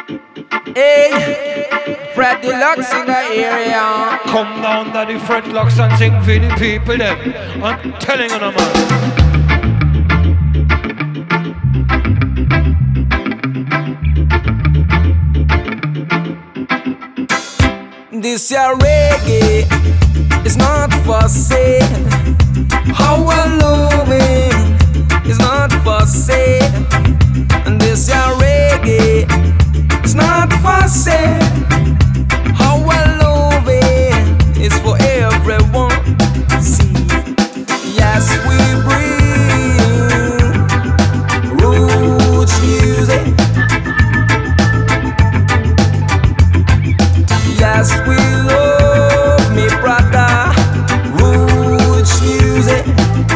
Hey, Fred Deluxe in the area. Come down to the Fred Deluxe and sing for the people them. I'm telling you, man. This your reggae is not for sale. How I love it is not for sale. And this your reggae is not for sale. How I love it is for everyone. See, yes, we bring roots music. Yes, we love me, brother. Roots music.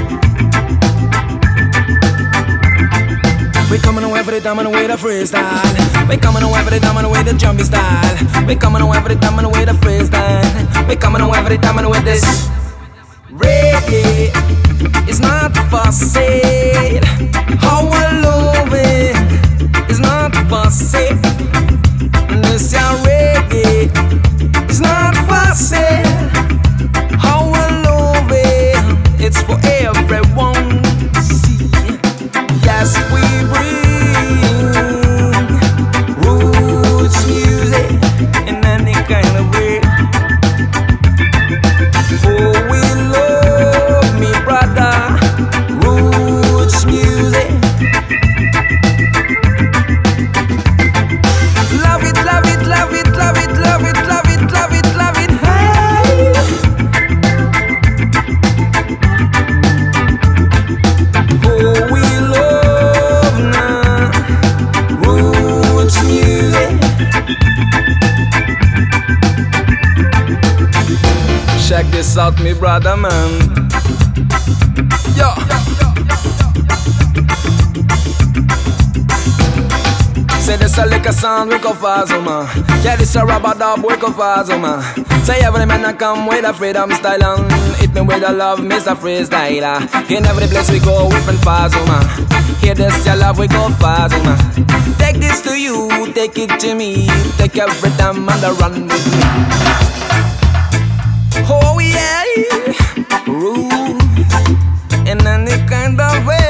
We coming away for the time and away the freestyle. We coming away for the time and away the jumpy style. We coming away for the time and away the freestyle. We coming away for the time and away this reggae is not for sale. How I love it is not for sale. And this your reggae is not for sale. How I love it, it's for everyone. See, yes, we bring roots music in any kind of way. Oh, we love me, brother. Roots music. Love it, love it, love it, love it, love it, love it, love it, love it. Hey. Oh, we love now roots music. Check this out, me brother, man. Yo. Say this a liquor sound, we go fast, man. Yeah, this a rubber dub, we go fast, man. Say every man a come with a freedom style and hit me with a love, Mr. Freestyler. In every place we go, we fin fast, man. Hear this, your love, we go fast, man. Take this to you, take it to me. Take every time and run with me. Oh yeah, rules in any kind of way.